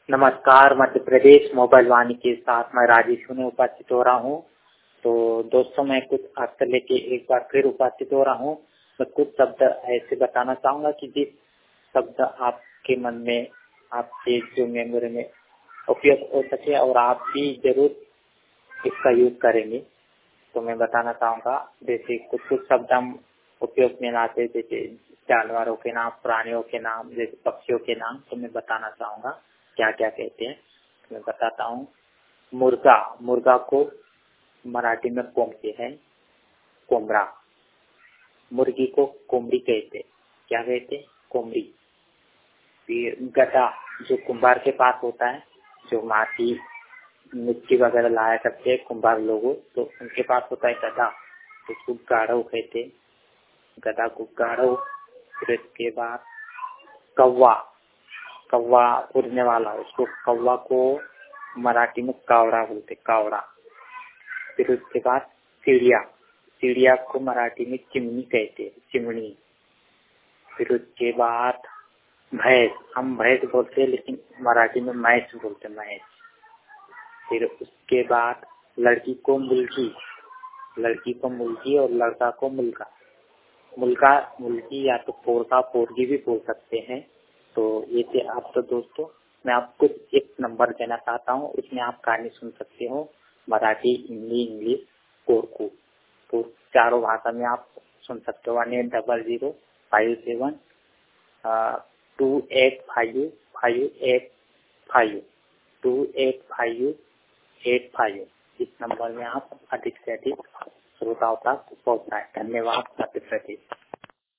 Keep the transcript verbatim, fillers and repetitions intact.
नमस्कार, मध्य प्रदेश मोबाइल वाणी के साथ मैं राजेश ने उपस्थित हो रहा हूँ। तो दोस्तों, मैं कुछ अर्थ लेके एक बार फिर उपस्थित हो रहा हूँ। मैं कुछ शब्द ऐसे बताना चाहूंगा कि जिस शब्द आपके मन में, आपके जो मेमोरी में उपयोग हो सके और आप भी जरूर इसका यूज करेंगे। तो मैं बताना चाहूंगा, जैसे कुछ कुछ शब्द हम उपयोग में लाते हैं, जैसे जानवरों के नाम, प्राणियों के नाम, जैसे पक्षियों के नाम। तो मैं बताना चाहूंगा क्या क्या कहते हैं। तो मैं बताता हूँ। मुर्गा, मुर्गा को मराठी में कोंबते हैं, कोमरा। मुर्गी को कोमरी कहते, क्या कहते, कोमरी। फिर गधा, जो कुम्हार के पास होता है, जो माटी मिट्टी वगैरह लाया करते हैं कुम्हार लोगों, तो उनके पास होता है गधा, तो उसको गाढ़व कहते, गधा को गाढ़व। फिर इसके बाद कौवा, कौवा उड़ने वाला, उसको कौवा को मराठी में कावड़ा बोलते, कावड़ा। फिर उसके बाद चिड़िया, चिड़िया को मराठी में चिमनी कहते, चिमनी। फिर उसके बाद भैंस, हम भैंस बोलते हैं लेकिन मराठी में मैंस बोलते, मैंस। फिर उसके बाद लड़की को मुलगी, लड़की को मुलगी और लड़का को मुलगा। मुलगा, मुलगी या तो पोरका, पोरगी भी बोल सकते हैं। तो ये थे आप। तो दोस्तों, मैं आपको एक नंबर देना चाहता हूँ, उसमें आप कहानी सुन सकते हो, मराठी, हिंदी, इंग्लिश, कोरकू। तो चारों भाषा में आप सुन सकते हो। One eight double zero five seven two eight five five eight five two eight five eight five. इस नंबर में आप अधिक से अधिक श्रोताओं तक पहुँचाएं। धन्यवाद। मध्य प्रदेश।